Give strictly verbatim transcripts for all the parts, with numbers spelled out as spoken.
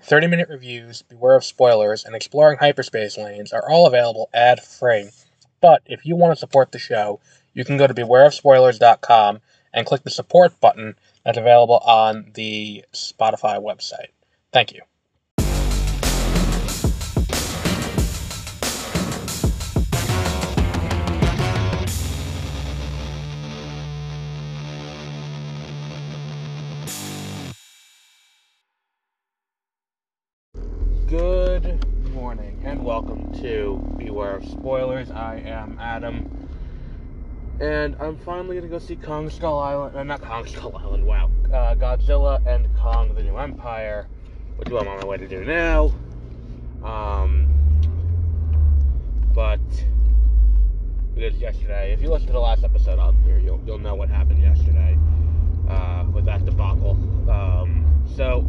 thirty-minute reviews, Beware of Spoilers, and Exploring Hyperspace Lanes are all available ad-free. But if you want to support the show, you can go to beware of spoilers dot com and click the support button that's available on the Spotify website. Thank you. Good morning, and welcome to Beware of Spoilers. I am Adam, and I'm finally going to go see Kong Skull Island, uh, not Kong Skull Island, wow, uh, Godzilla and Kong the New Empire, which I'm on my way to do now, um, but, because yesterday, if you listen to the last episode on here, you'll, you'll know what happened yesterday, uh, with that debacle, um, so,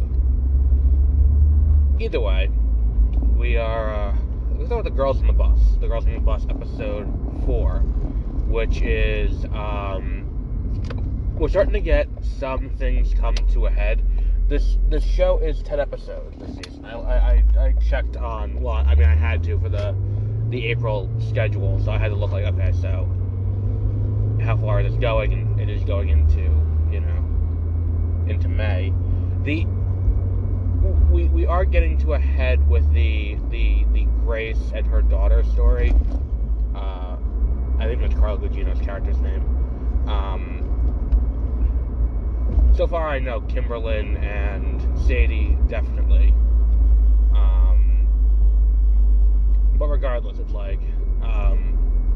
either way, we are, uh, let's start with the Girls on the Bus. The Girls on the Bus, episode four, which is, um, we're starting to get some things come to a head. This this show is ten episodes this season. I, I, I checked on, well, I mean, I had to for the, the April schedule, so I had to look like, okay, so, how far is this going? And it is going into, you know, into May. The... We we are getting to a head with the the, the Grace and her daughter story. Uh, I think that's Carla Gugino's character's name. Um, so far, I know Kimberlyn and Sadie definitely. Um, but regardless, it's like, um,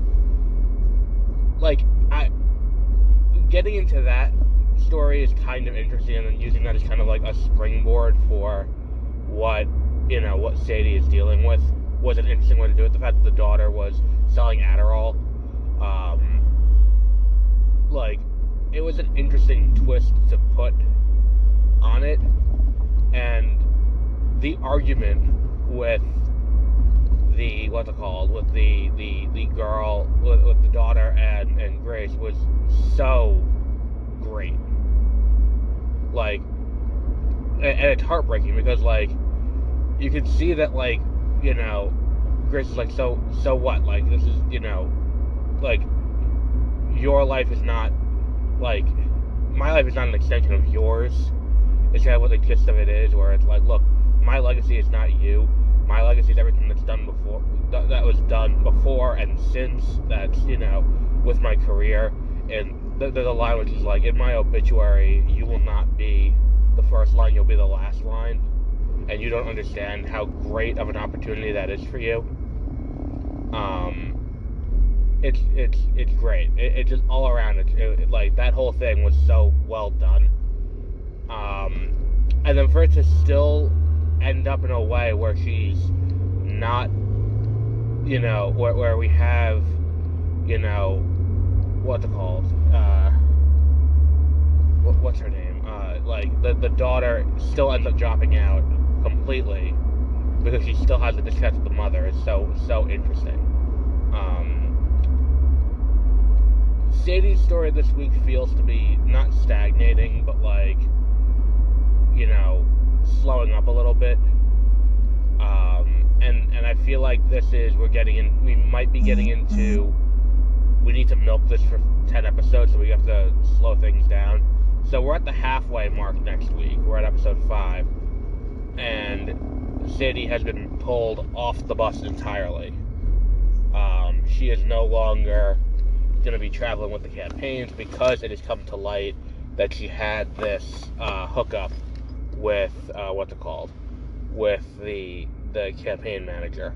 like I getting into that story is kind of interesting, and then using that as kind of like a springboard for what, you know, what Sadie is dealing with was an interesting way to do it. The fact that the daughter was selling Adderall, um, like, it was an interesting twist to put on it, and the argument with the, what's it called, with the, the, the girl, with, with the daughter and, and Grace was so great. Like, and, and it's heartbreaking because, like, you can see that, like, you know, Grace is like, so, so what? Like, this is, you know, like, your life is not, like, my life is not an extension of yours. It's kind of what the gist of it is, where it's like, look, my legacy is not you. My legacy is everything that's done before, th- that was done before and since, that's, you know, with my career. And there's a line which is like, in my obituary, you will not be the first line, you'll be the last line. And you don't understand how great of an opportunity that is for you. Um, it's, it's, it's great. It, it just all around, it, it, like, that whole thing was so well done. Um, and then for it to still end up in a way where she's not, you know, where, where we have, you know, what's it called, uh, what, what's her name, uh, like, the, the daughter still ends up dropping out completely, because she still has a disconnect with the mother, is so, so interesting. Um, Sadie's story this week feels to be not stagnating, but, like, you know, slowing up a little bit, um, and, and I feel like this is, we're getting in, we might be getting into, we need to milk this for ten episodes, so we have to slow things down. So we're at the halfway mark next week. We're at episode five. And Sadie has been pulled off the bus entirely. Um, she is no longer going to be traveling with the campaigns because it has come to light that she had this uh, hookup with, uh, what's it called? With the, the campaign manager.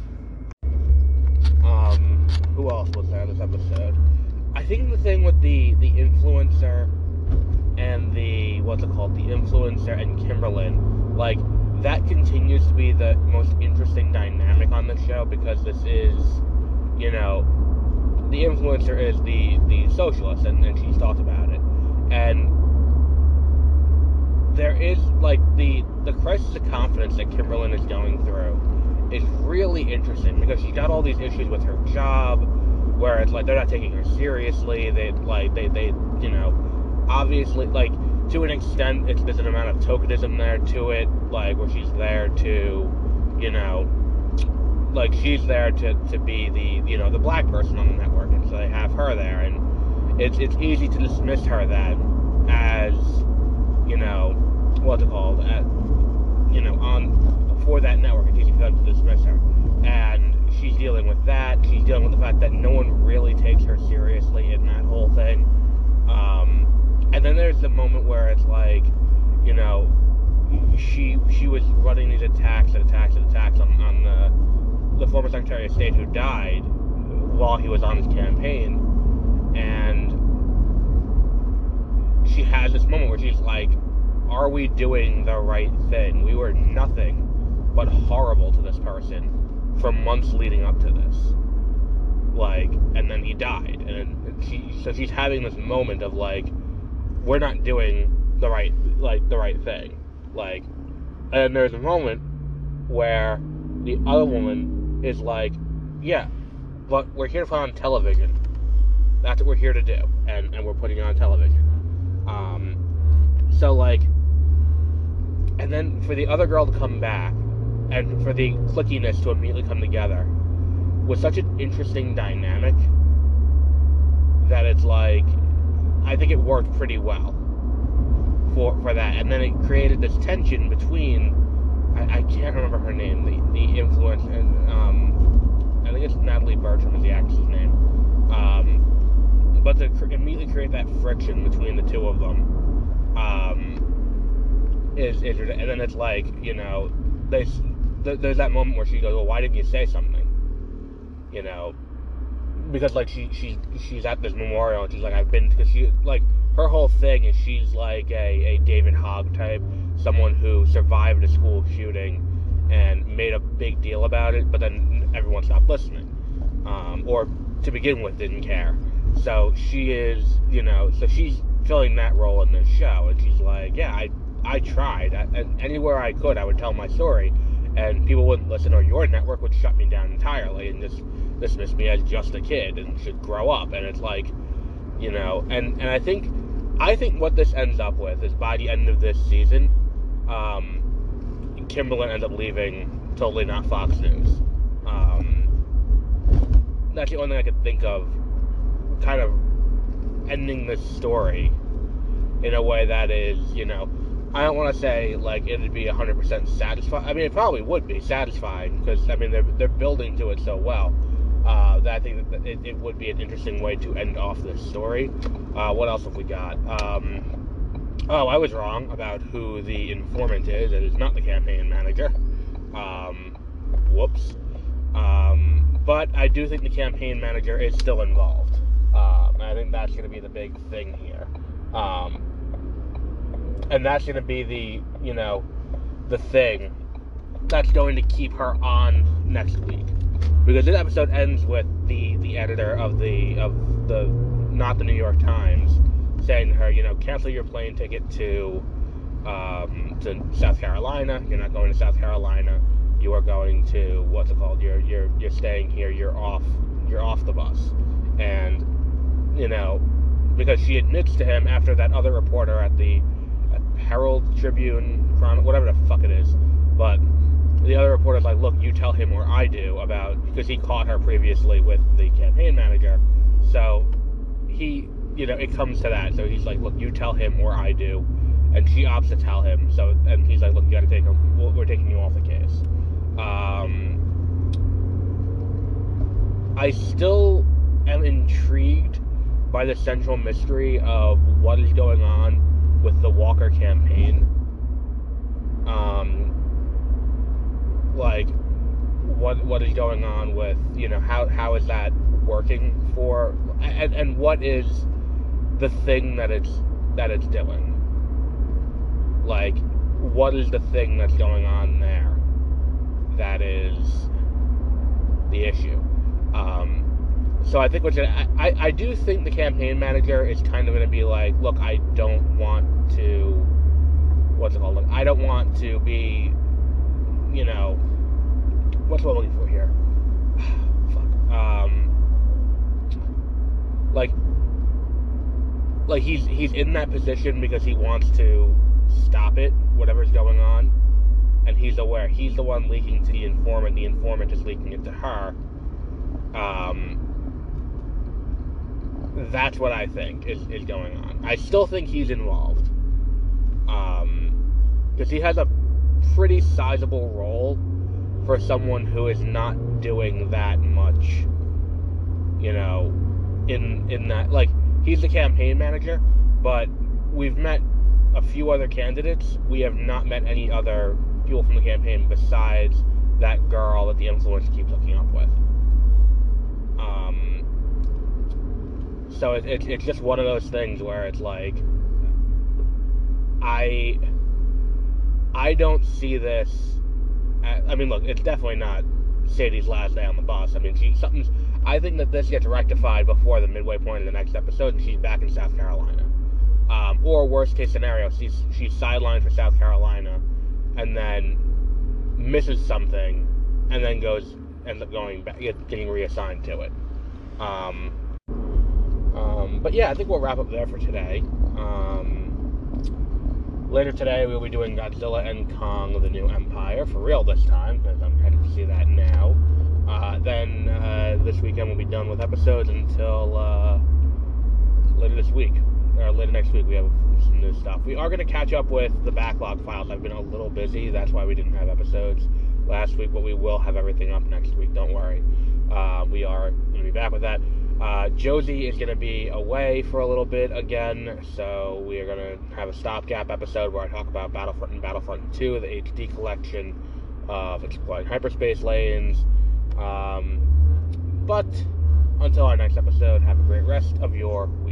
Um, who else was there in this episode? I think the thing with the, the influencer and the, what's it called, the influencer and Kimberlyn, like, that continues to be the most interesting dynamic on the show, because this is, you know, the influencer is the, the socialist, and, and she's talked about it, and there is, like, the, the crisis of confidence that Kimberlyn is going through is really interesting, because she's got all these issues with her job, where it's like, they're not taking her seriously, they, like, they, they, you know, obviously, like, to an extent, it's, there's an amount of tokenism there to it, like, where she's there to, you know, like, she's there to, to be the, you know, the black person on the network, and so they have her there, and it's it's easy to dismiss her then as, you know, what's it called, at, you know, on, for that network, it's easy for them to dismiss her, and she's dealing with that, she's dealing with the fact that no one really takes her seriously in that whole thing, um, and then there's the moment where it's like, you know, she she was running these attacks and attacks and attacks on, on the, the former Secretary of State who died while he was on his campaign, and she has this moment where she's like, are we doing the right thing? We were nothing but horrible to this person for months leading up to this. Like, and then he died, and she, so she's having this moment of like, we're not doing the right, like, the right thing. Like, and there's a moment where the other woman is like, yeah, but we're here to put on television. That's what we're here to do, and, and we're putting it on television. Um, so, like, and then for the other girl to come back, and for the clickiness to immediately come together, was such an interesting dynamic that it's like, I think it worked pretty well for for that, and then it created this tension between, I, I can't remember her name, the the influence, and um, I think it's Natalie Bertram is the actress's name, um, but to cr- immediately create that friction between the two of them, um, is interesting, and then it's like, you know, there's there's that moment where she goes, well, why didn't you say something, you know, because, like, she, she she's at this memorial, and she's like, I've been, because she, like, her whole thing is she's like a, a David Hogg type, someone who survived a school shooting and made a big deal about it, but then everyone stopped listening, um, or to begin with didn't care. So she is, you know, so she's filling that role in this show, and she's like, yeah, I I tried, I, and anywhere I could, I would tell my story, and people wouldn't listen, or your network would shut me down entirely and just dismiss me as just a kid and should grow up. And it's like, you know, and, and I think I think what this ends up with is by the end of this season, um, Kimberlin ends up leaving Totally Not Fox News. Um, that's the only thing I could think of kind of ending this story in a way that is, you know, I don't want to say, like, it'd be one hundred percent satisfying. I mean, it probably would be satisfying, because, I mean, they're, they're building to it so well, uh, that I think that it, it would be an interesting way to end off this story. Uh, what else have we got? Um, oh, I was wrong about who the informant is. It is not the campaign manager. Um, whoops. Um, but I do think the campaign manager is still involved. Um, and I think that's going to be the big thing here. Um... And that's going to be the, you know, the thing that's going to keep her on next week. Because this episode ends with the, the editor of the, of the, not the New York Times, saying to her, you know, cancel your plane ticket to, um, to South Carolina. You're not going to South Carolina. You are going to, what's it called? You're, you're, you're staying here. You're off, you're off the bus. And, you know, because she admits to him after that other reporter at the Herald Tribune, Chronicle, whatever the fuck it is, but the other reporter's like, look, you tell him or I do about, because he caught her previously with the campaign manager, so he, you know, it comes to that, so he's like, look, you tell him or I do, and she opts to tell him, so, and he's like, look, you gotta take him, we're taking you off the case. Um, I still am intrigued by the central mystery of what is going on with the Walker campaign. Um, like, what what is going on with, you know, how how is that working for, and, and what is the thing that it's that it's doing? Like, what is the thing that's going on there that is the issue? Um, So I think what's gonna, I, I do think the campaign manager is kind of going to be like, look, I don't want to, what's it called? Look, I don't want to be, you know, what's what I'm looking for here? Fuck. Um, like, like he's he's in that position because he wants to stop it, whatever's going on, and he's aware he's the one leaking to the informant. The informant is leaking it to her. Um, that's what I think is, is going on. I still think he's involved, um, because he has a pretty sizable role for someone who is not doing that much. You know, in in that, like, he's the campaign manager, but we've met a few other candidates. We have not met any other people from the campaign besides that girl that the influencer keeps hooking up with. Um, so it, it, it's just one of those things where it's like, I, I don't see this. I mean, look, it's definitely not Sadie's last day on the bus. I mean, she, something's. I think that this gets rectified before the midway point of the next episode, and she's back in South Carolina. Um, or worst case scenario, she's she's sidelined for South Carolina, and then misses something, and then goes ends up going back, getting reassigned to it. Um, um, but yeah, I think we'll wrap up there for today. Um, later today, we'll be doing Godzilla and Kong: The New Empire for real this time, because I'm headed to see that now. Uh, then uh, this weekend we'll be done with episodes until uh, later this week. Or later next week we have some new stuff. We are going to catch up with the backlog files. I've been a little busy. That's why we didn't have episodes last week, but we will have everything up next week. Don't worry. Uh, we are going to be back with that. Uh, Josie is going to be away for a little bit again, so we are going to have a stopgap episode where I talk about Battlefront and Battlefront two, the H D collection of exploring hyperspace lanes. Um, but until our next episode, have a great rest of your week.